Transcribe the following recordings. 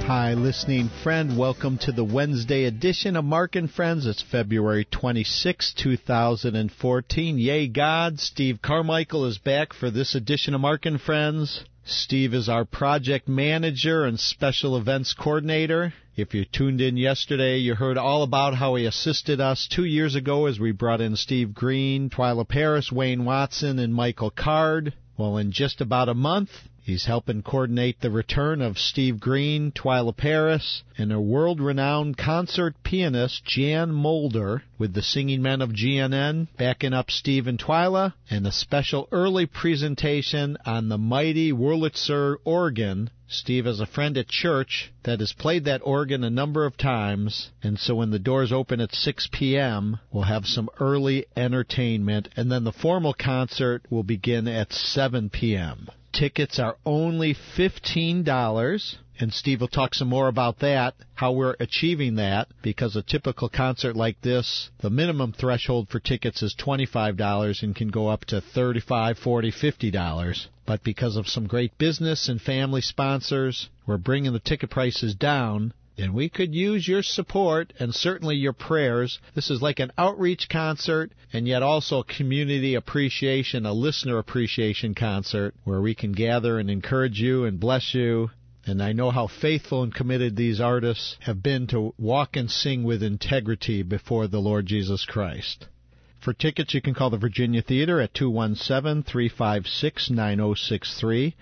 Hi, listening friend. Welcome to the Wednesday edition of Mark and Friends. It's February 26, 2014. Yay, God. Steve Carmichael is back for this edition of Mark and Friends. Steve is our project manager and special events coordinator. If you tuned in yesterday, you heard all about how he assisted us 2 years ago as we brought in Steve Green, Twyla Paris, Wayne Watson, and Michael Card. Well, in just about a month, he's helping coordinate the return of Steve Green, Twyla Paris, and a world-renowned concert pianist, Jan Mulder, with the Singing Men of GNN, backing up Steve and Twyla, and a special early presentation on the mighty Wurlitzer organ. Steve has a friend at church that has played that organ a number of times, and so when the doors open at 6 p.m., we'll have some early entertainment, and then the formal concert will begin at 7 p.m. Tickets are only $15, and Steve will talk some more about that, how we're achieving that, because a typical concert like this, the minimum threshold for tickets is $25 and can go up to $35, $40, $50. But because of some great business and family sponsors, we're bringing the ticket prices down, and we could use your support and certainly your prayers. This is like an outreach concert and yet also a community appreciation, a listener appreciation concert where we can gather and encourage you and bless you. And I know how faithful and committed these artists have been to walk and sing with integrity before the Lord Jesus Christ. For tickets, you can call the Virginia Theater at 217-356-9063,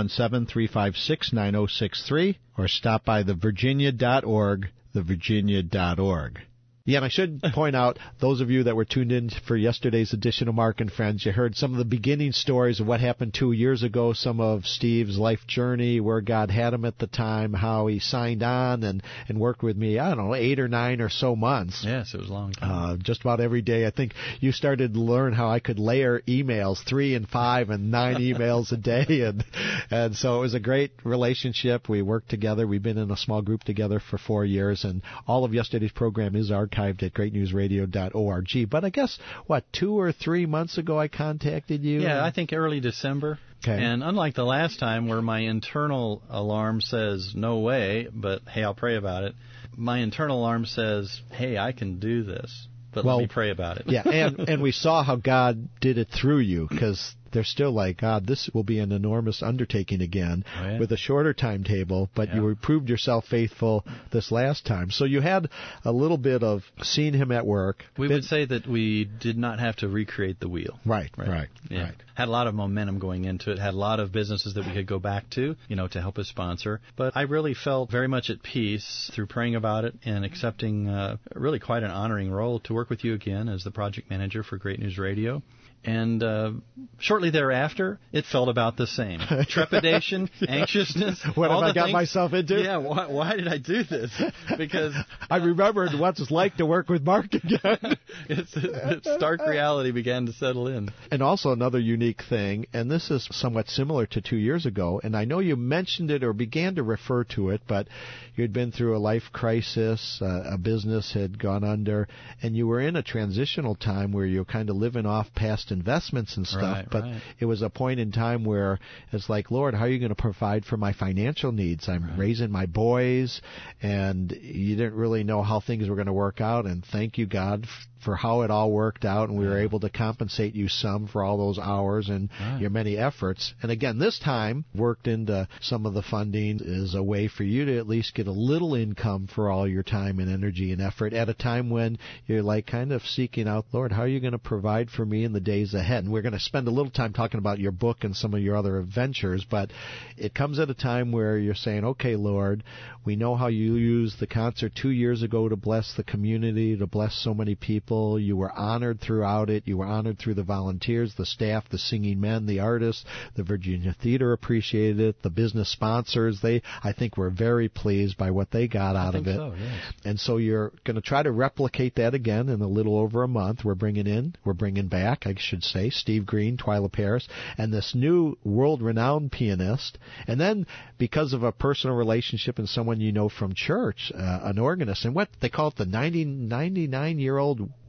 217-356-9063, or stop by thevirginia.org, thevirginia.org. Yeah, and I should point out, those of you that were tuned in for yesterday's edition of Mark and Friends, you heard some of the beginning stories of what happened 2 years ago, some of Steve's life journey, where God had him at the time, how he signed on and worked with me, 8 or 9 or so months. Yes, it was a long time. Just about every day. I think you started to learn how I could layer emails, 3 and 5 and 9 emails a day, and so it was a great relationship. We worked together. We've been in a small group together for 4 years, and all of yesterday's program is archived at greatnewsradio.org. But I guess, 2 or 3 months ago I contacted you? Yeah, I think early December. Okay. And unlike the last time where my internal alarm says, no way, but hey, I'll pray about it, my internal alarm says, hey, I can do this, but let me pray about it. Yeah, and we saw how God did it through you, because they're still like, God, this will be an enormous undertaking again with a shorter timetable, but you proved yourself faithful this last time. So you had a little bit of seeing him at work. We would say that we did not have to recreate the wheel. Right. Had a lot of momentum going into it, had a lot of businesses that we could go back to, to help us sponsor. But I really felt very much at peace through praying about it and accepting really quite an honoring role to work with you again as the project manager for Great News Radio. And shortly thereafter, it felt about the same. Trepidation, anxiousness. What have I got myself into? Yeah, why did I do this? Because I remembered what it's like to work with Mark again. It's stark reality began to settle in. And also another unique thing, and this is somewhat similar to 2 years ago, and I know you mentioned it or began to refer to it, but you had been through a life crisis, a business had gone under, and you were in a transitional time where you were kind of living off past investments and stuff, but it was a point in time where it's like, Lord, how are you going to provide for my financial needs? I'm raising my boys, and you didn't really know how things were going to work out, and thank you, God, for how it all worked out, and we were able to compensate you some for all those hours and your many efforts. And again, this time, worked into some of the funding is a way for you to at least get a little income for all your time and energy and effort at a time when you're like kind of seeking out, Lord, how are you going to provide for me in the days ahead? And we're going to spend a little time talking about your book and some of your other adventures, but it comes at a time where you're saying, okay, Lord, we know how you used the concert 2 years ago to bless the community, to bless so many people. You were honored throughout it. You were honored through the volunteers, the staff, the singing men, the artists. The Virginia Theater appreciated it. The business sponsors, I think, were very pleased by what they got out of it. So, yes. And so you're going to try to replicate that again in a little over a month. We're bringing back, I should say, Steve Green, Twyla Paris, and this new world-renowned pianist. And then, because of a personal relationship and someone you know from church, an organist, and what they call it, the 99-year-old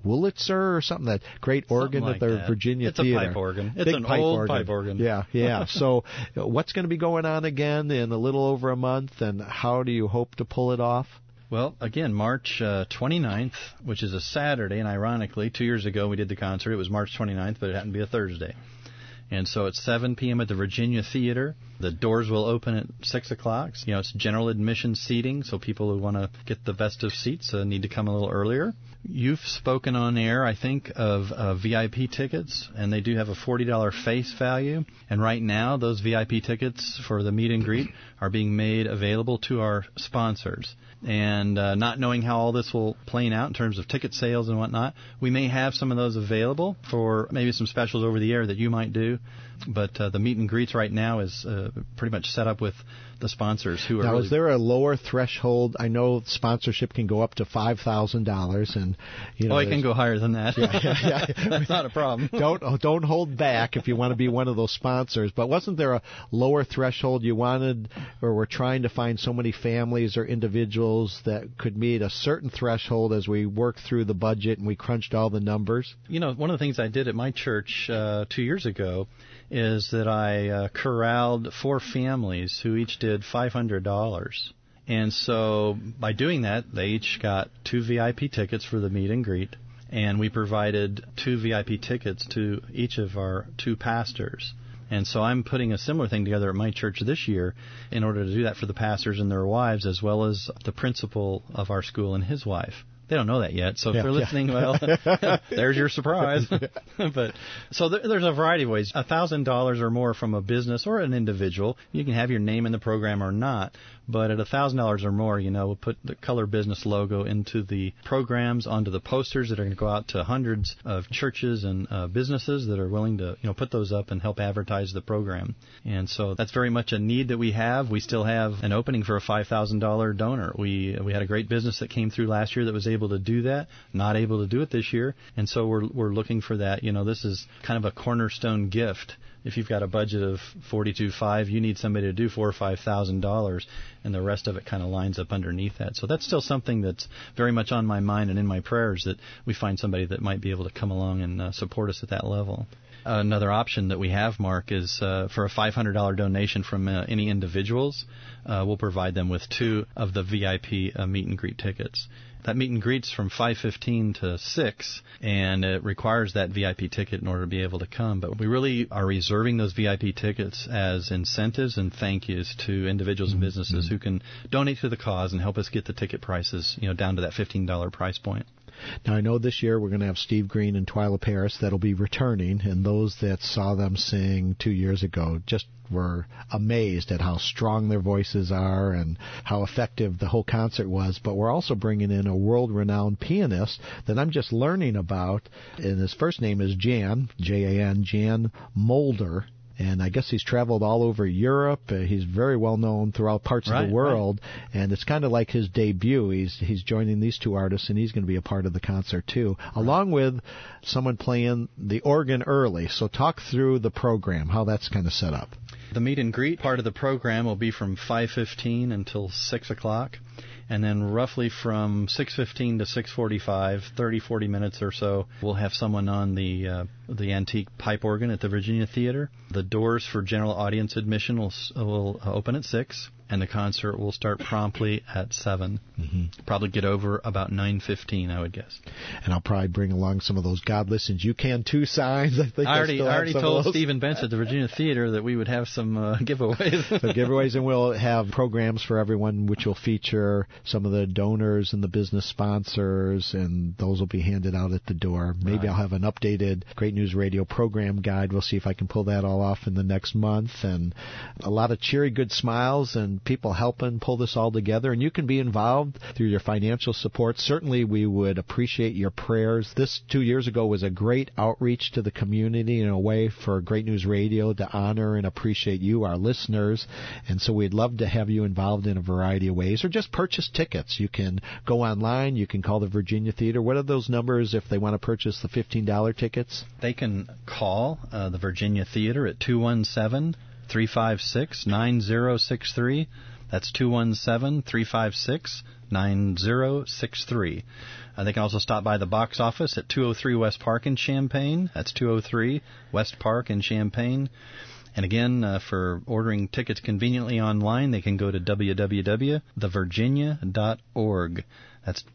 Wurlitzer or something, that great organ like at the that. Virginia it's Theater. It's a pipe organ. It's Big an pipe old organ. pipe organ. Yeah. So what's going to be going on again in a little over a month, and how do you hope to pull it off? Well, again, March 29th, which is a Saturday, and ironically, 2 years ago we did the concert. It was March 29th, but it happened to be a Thursday. And so it's 7 p.m. at the Virginia Theater. The doors will open at 6 o'clock. It's general admission seating, so people who want to get the best of seats need to come a little earlier. You've spoken on air, I think, of VIP tickets, and they do have a $40 face value. And right now, those VIP tickets for the meet and greet are being made available to our sponsors. And not knowing how all this will play out in terms of ticket sales and whatnot, we may have some of those available for maybe some specials over the air that you might do. But the meet and greets right now is pretty much set up with the sponsors who are. Now, is there a lower threshold? I know sponsorship can go up to $5,000, and it can go higher than that. Yeah. That's not a problem. Don't hold back if you want to be one of those sponsors. But wasn't there a lower threshold you wanted, or were trying to find so many families or individuals that could meet a certain threshold as we worked through the budget and we crunched all the numbers? One of the things I did at my church 2 years ago is that I corralled 4 families who each did $500. And so by doing that, they each got 2 VIP tickets for the meet and greet, and we provided 2 VIP tickets to each of our 2 pastors. And so I'm putting a similar thing together at my church this year in order to do that for the pastors and their wives, as well as the principal of our school and his wife. They don't know that yet, so if they're listening, well, there's your surprise. But so there's a variety of ways. $1,000 or more from a business or an individual, you can have your name in the program or not. But at $1,000 or more, we'll put the Color Business logo into the programs, onto the posters that are going to go out to hundreds of churches and businesses that are willing to, put those up and help advertise the program. And so that's very much a need that we have. We still have an opening for a $5,000 donor. We had a great business that came through last year that was able to do that, not able to do it this year. And so we're looking for that. This is kind of a cornerstone gift. If you've got a budget of $42,500, you need somebody to do $4,000 or $5,000, and the rest of it kind of lines up underneath that. So that's still something that's very much on my mind and in my prayers, that we find somebody that might be able to come along and support us at that level. Another option that we have, Mark, is for a $500 donation from any individuals, we'll provide them with 2 of the VIP meet and greet tickets. That meet and greet's from 5:15 to 6, and it requires that VIP ticket in order to be able to come. But we really are reserving those VIP tickets as incentives and thank yous to individuals and businesses who can donate to the cause and help us get the ticket prices, down to that $15 price point. Now, I know this year we're going to have Steve Green and Twyla Paris that'll be returning, and those that saw them sing 2 years ago just were amazed at how strong their voices are and how effective the whole concert was. But we're also bringing in a world-renowned pianist that I'm just learning about, and his first name is Jan, Jan, Jan Mulder. And I guess he's traveled all over Europe. He's very well known throughout parts of the world. Right. And it's kind of like his debut. He's joining these 2 artists, and he's going to be a part of the concert too, along with someone playing the organ early. So talk through the program, how that's kind of set up. The meet and greet part of the program will be from 5:15 until 6 o'clock. And then roughly from 6:15 to 6:45, 40 minutes or so, we'll have someone on the antique pipe organ at the Virginia Theater. The doors for general audience admission will open at 6, and the concert will start promptly at 7. Probably get over about 9:15, I would guess. And I'll probably bring along some of those "God listens, you can too" signs. I already told Stephen Bench at the Virginia Theater that we would have some giveaways. So giveaways, and we'll have programs for everyone, which will feature some of the donors and the business sponsors, and those will be handed out at the door. Maybe I'll have an updated Great News Radio program guide. We'll see if I can pull that all off in the next month. And a lot of cheery, good smiles and people helping pull this all together. And you can be involved through your financial support. Certainly, we would appreciate your prayers. This 2 years ago was a great outreach to the community in a way for Great News Radio to honor and appreciate you, our listeners. And so we'd love to have you involved in a variety of ways, or just purchase tickets. You can go online. You can call the Virginia Theater. What are those numbers if they want to purchase the $15 tickets? They can call the Virginia Theater at 217-356-9063. That's 217-356-9063. They can also stop by the box office at 203 West Park in Champaign. That's 203 West Park in Champaign. And again, for ordering tickets conveniently online, they can go to www.thevirginia.org. That's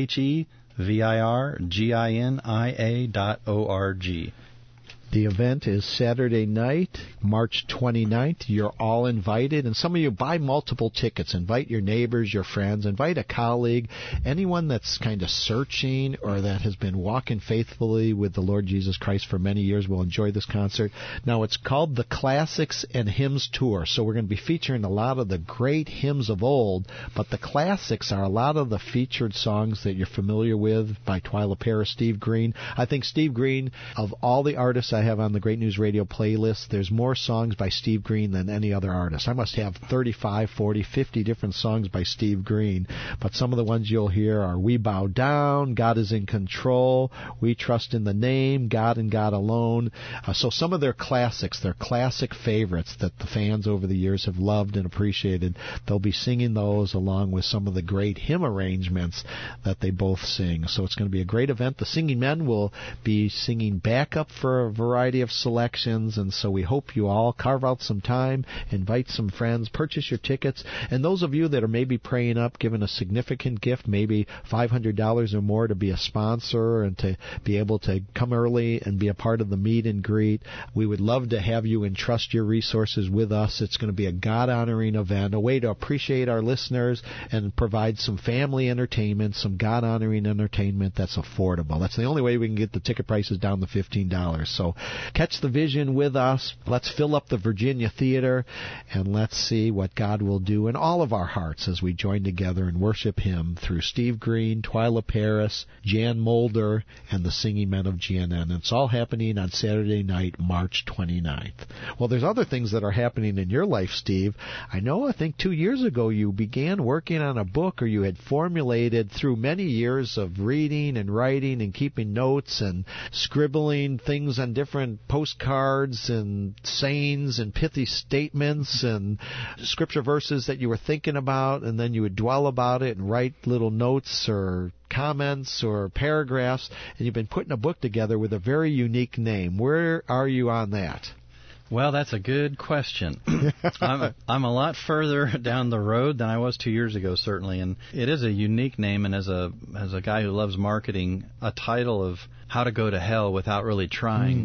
TheVirginia.org. The event is Saturday night, March 29th. You're all invited, and some of you buy multiple tickets. Invite your neighbors, your friends, invite a colleague, anyone that's kind of searching or that has been walking faithfully with the Lord Jesus Christ for many years will enjoy this concert. Now, it's called the Classics and Hymns Tour, so we're going to be featuring a lot of the great hymns of old, but the classics are a lot of the featured songs that you're familiar with by Twyla Paris, Steve Green. I think Steve Green, of all the artists I have on the Great News Radio playlist, there's more songs by Steve Green than any other artist. I must have 35, 40, 50 different songs by Steve Green, but some of the ones you'll hear are We Bow Down, God is in Control, We Trust in the Name, God and God Alone. So some of their classics, their classic favorites that the fans over the years have loved and appreciated, they'll be singing those along with some of the great hymn arrangements that they both sing. So it's going to be a great event. The singing men will be singing backup for a variety of selections, and so we hope you all carve out some time, invite some friends, purchase your tickets, and those of you that are maybe praying up, giving a significant gift, maybe $500 or more to be a sponsor and to be able to come early and be a part of the meet and greet, we would love to have you entrust your resources with us. It's going to be a God-honoring event, a way to appreciate our listeners and provide some family entertainment, some God-honoring entertainment that's affordable. That's the only way we can get the ticket prices down to $15. So catch the vision with us. Let's fill up the Virginia Theater, and let's see what God will do in all of our hearts as we join together and worship Him through Steve Green, Twyla Paris, Jan Mulder, and the Singing Men of GNN. It's all happening on Saturday night, March 29th. Well, there's other things that are happening in your life, Steve. I think 2 years ago you began working on a book, or you had formulated through many years of reading and writing and keeping notes and scribbling things on different postcards and sayings and pithy statements and scripture verses that you were thinking about, and then you would dwell about it and write little notes or comments or paragraphs, and you've been putting a book together with a very unique name. Where are you on that? Well, that's a good question. I'm a lot further down the road than I was 2 years ago, certainly, and it is a unique name. And as a guy who loves marketing, a title of How to Go to Hell Without Really Trying,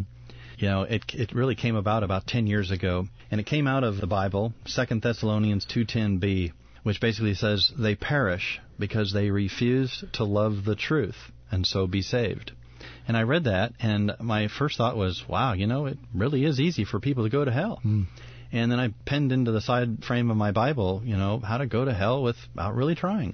it really came about 10 years ago, and it came out of the Bible, 2 Thessalonians 2:10b, which basically says they perish because they refuse to love the truth and so be saved. And I read that, and my first thought was, wow, it really is easy for people to go to hell. And then I penned into the side frame of my Bible, how to go to hell without really trying.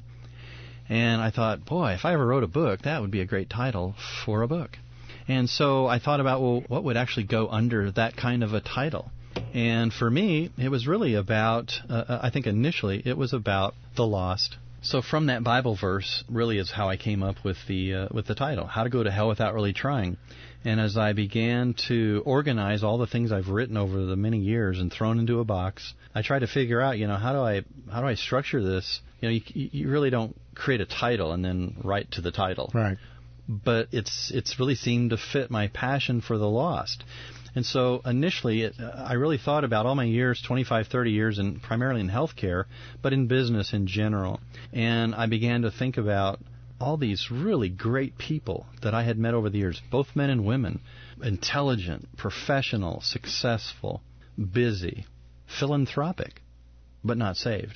And I thought, boy, if I ever wrote a book, that would be a great title for a book. And so I thought about, well, what would actually go under that kind of a title? And for me, it was really about, I think initially, it was about the lost. So from that Bible verse really is how I came up with the title, How to Go to Hell Without Really Trying. And as I began to organize all the things I've written over the many years and thrown into a box, I tried to figure out, how do I structure this? You really don't create a title and then write to the title. Right. But it's really seemed to fit my passion for the lost. And so initially, I really thought about all my years, 25, 30 years, and primarily in healthcare, but in business in general. And I began to think about all these really great people that I had met over the years, both men and women, intelligent, professional, successful, busy, philanthropic, but not saved.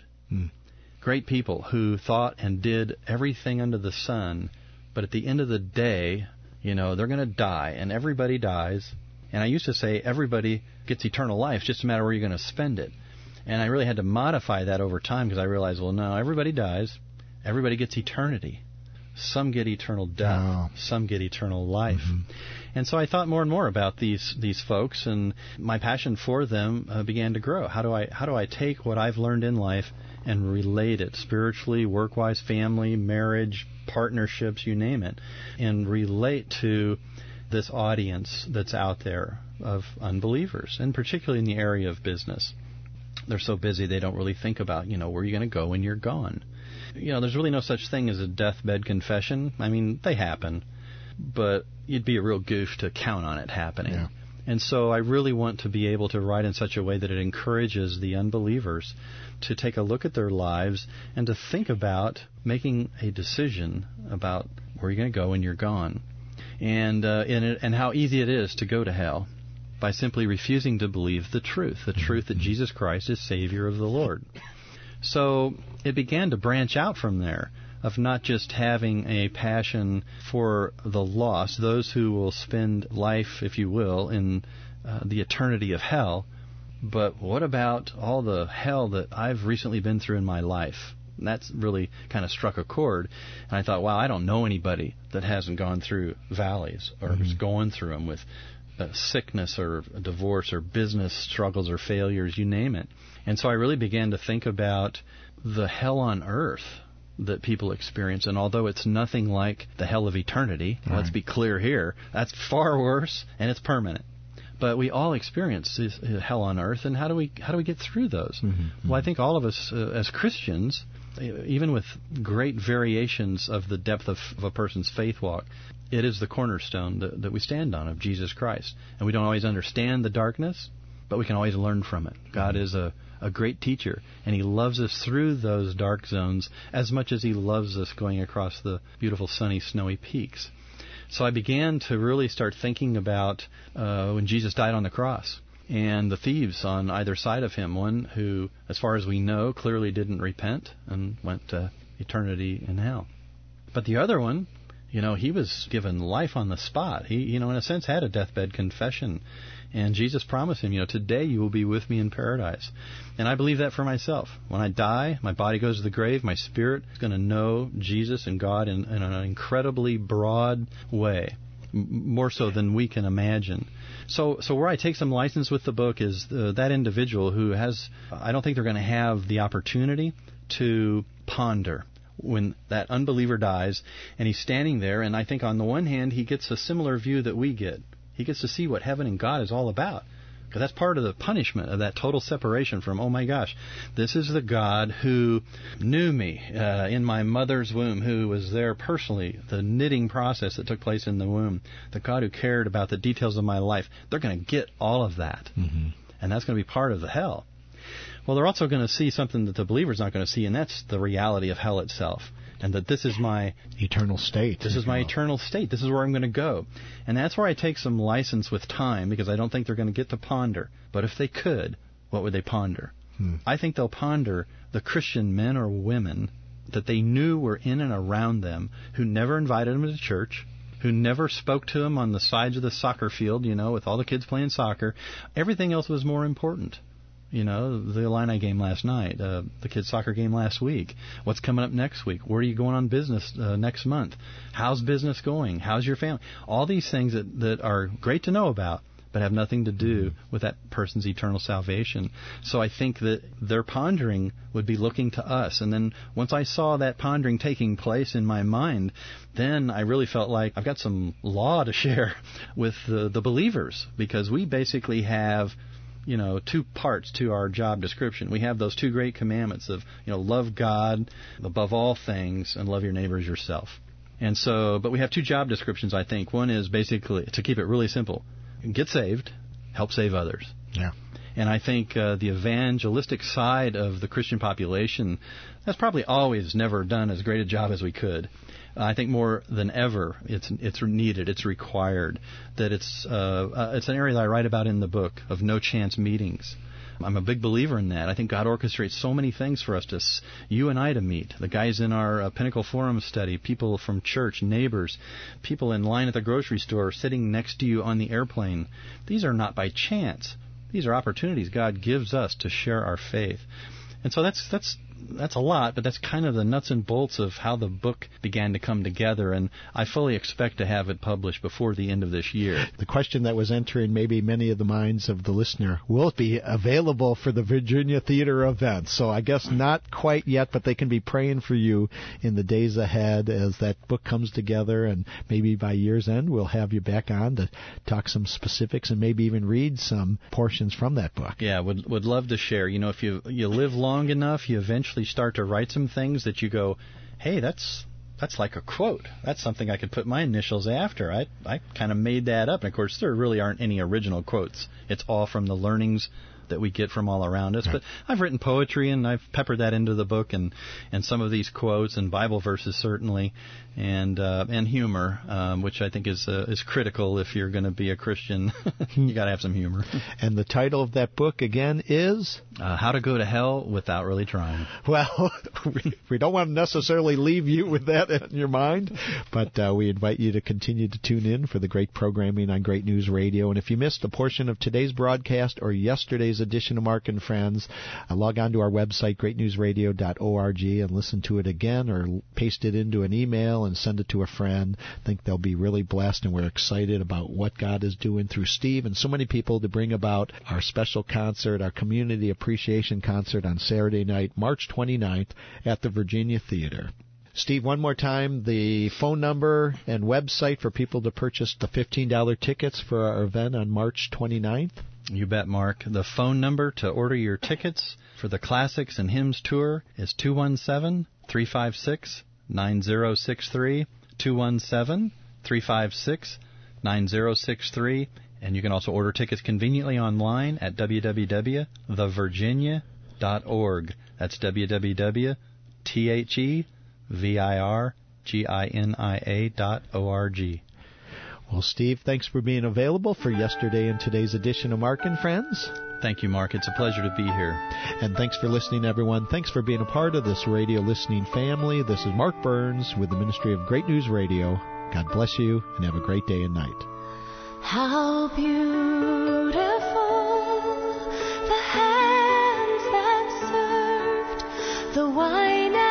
Great people who thought and did everything under the sun, but at the end of the day, they're going to die, and everybody dies. And I used to say everybody gets eternal life, just a matter where you're going to spend it. And I really had to modify that over time because I realized, well, no, everybody dies. Everybody gets eternity. Some get eternal death. Some get eternal life. And so I thought more and more about these folks, and my passion for them began to grow. How do I take what I've learned in life and relate it spiritually, work-wise, family, marriage, partnerships, you name it, and relate to this audience that's out there of unbelievers, and particularly in the area of business. they're so busy they don't really think about, where you're going to go when you're gone. There's really no such thing as a deathbed confession. I mean, they happen, but you'd be a real goof to count on it happening. Yeah. And so I really want to be able to write in such a way that it encourages the unbelievers to take a look at their lives and to think about making a decision about where you're going to go when you're gone, and how easy it is to go to hell by simply refusing to believe the truth that Jesus Christ is Savior of the Lord. So it began to branch out from there, of not just having a passion for the lost, those who will spend life, if you will, in the eternity of hell, but what about all the hell that I've recently been through in my life? And that's really kind of struck a chord. And I thought, wow, I don't know anybody that hasn't gone through valleys or is going through them with sickness or divorce or business struggles or failures, you name it. And so I really began to think about the hell on earth that people experience. And although it's nothing like the hell of eternity, let's be clear here, that's far worse and it's permanent. But we all experience this hell on earth, and how do we get through those? Well, I think all of us as Christians, even with great variations of the depth of a person's faith walk, it is the cornerstone that we stand on of Jesus Christ. And we don't always understand the darkness, but we can always learn from it. God is a great teacher, and He loves us through those dark zones as much as He loves us going across the beautiful, sunny, snowy peaks. So I began to really start thinking about when Jesus died on the cross and the thieves on either side of Him, one who, as far as we know, clearly didn't repent and went to eternity in hell. But the other one, he was given life on the spot. He, in a sense, had a deathbed confession. And Jesus promised him, today you will be with me in paradise. And I believe that for myself. When I die, my body goes to the grave, my spirit is going to know Jesus and God in an incredibly broad way, more so than we can imagine. So where I take some license with the book is that individual who has, I don't think they're going to have the opportunity to ponder when that unbeliever dies, and he's standing there, and I think on the one hand he gets a similar view that we get. He gets to see what heaven and God is all about. Because that's part of the punishment of that total separation from, oh my gosh, this is the God who knew me in my mother's womb, who was there personally, the knitting process that took place in the womb, the God who cared about the details of my life. They're going to get all of that. And that's going to be part of the hell. Well, they're also going to see something that the believer's not going to see, and that's the reality of hell itself. And that this is my eternal state. This is my eternal state. This is where I'm going to go. And that's where I take some license with time, because I don't think they're going to get to ponder. But if they could, what would they ponder? I think they'll ponder the Christian men or women that they knew were in and around them, who never invited them to church, who never spoke to them on the sides of the soccer field, with all the kids playing soccer. Everything else was more important. The Illini game last night, the kids' soccer game last week. What's coming up next week? Where are you going on business next month? How's business going? How's your family? All these things that are great to know about, but have nothing to do with that person's eternal salvation. So I think that their pondering would be looking to us. And then once I saw that pondering taking place in my mind, then I really felt like I've got some law to share with the believers, because we basically have two parts to our job description. We have those two great commandments of, love God above all things and love your neighbor as yourself. And so, but we have two job descriptions, I think. One is basically, to keep it really simple, get saved, help save others. Yeah. And I think the evangelistic side of the Christian population, that's probably always never done as great a job as we could. I think more than ever, it's needed, it's required. That it's an area that I write about in the book of no chance meetings. I'm a big believer in that. I think God orchestrates so many things for us, you and I, to meet. The guys in our Pinnacle Forum study, people from church, neighbors, people in line at the grocery store, sitting next to you on the airplane. These are not by chance. These are opportunities God gives us to share our faith. And so that's that's a lot, but that's kind of the nuts and bolts of how the book began to come together, and I fully expect to have it published before the end of this year. The question that was entering maybe many of the minds of the listener, will it be available for the Virginia Theater event? So I guess not quite yet, but they can be praying for you in the days ahead as that book comes together, and maybe by year's end we'll have you back on to talk some specifics and maybe even read some portions from that book. Yeah, would love to share. You know, if you live long enough, you eventually start to write some things that you go, hey, that's like a quote. That's something I could put my initials after. I kind of made that up. And, of course, there really aren't any original quotes. It's all from the learnings that we get from all around us. Right. But I've written poetry, and I've peppered that into the book, and some of these quotes and Bible verses certainly, and humor, which I think is critical if you're going to be a Christian. You got to have some humor. And the title of that book again is How to Go to Hell Without Really Trying. Well, we don't want to necessarily leave you with that in your mind, but we invite you to continue to tune in for the great programming on Great News Radio. And if you missed a portion of today's broadcast or yesterday's edition of Mark and Friends, log on to our website, greatnewsradio.org, and listen to it again, or paste it into an email and send it to a friend. I think they'll be really blessed, and we're excited about what God is doing through Steve and so many people to bring about our special concert, our Community Appreciation Concert on Saturday night, March 29th at the Virginia Theater. Steve, one more time, the phone number and website for people to purchase the $15 tickets for our event on March 29th. You bet, Mark. The phone number to order your tickets for the Classics and Hymns Tour is 217-356-9063, 217-356-9063, and you can also order tickets conveniently online at www.thevirginia.org. That's www.thevirginia.org. Well, Steve, thanks for being available for yesterday and today's edition of Mark and Friends. Thank you, Mark. It's a pleasure to be here. And thanks for listening, everyone. Thanks for being a part of this radio listening family. This is Mark Burns with the Ministry of Great News Radio. God bless you, and have a great day and night. How beautiful the hands that served the wine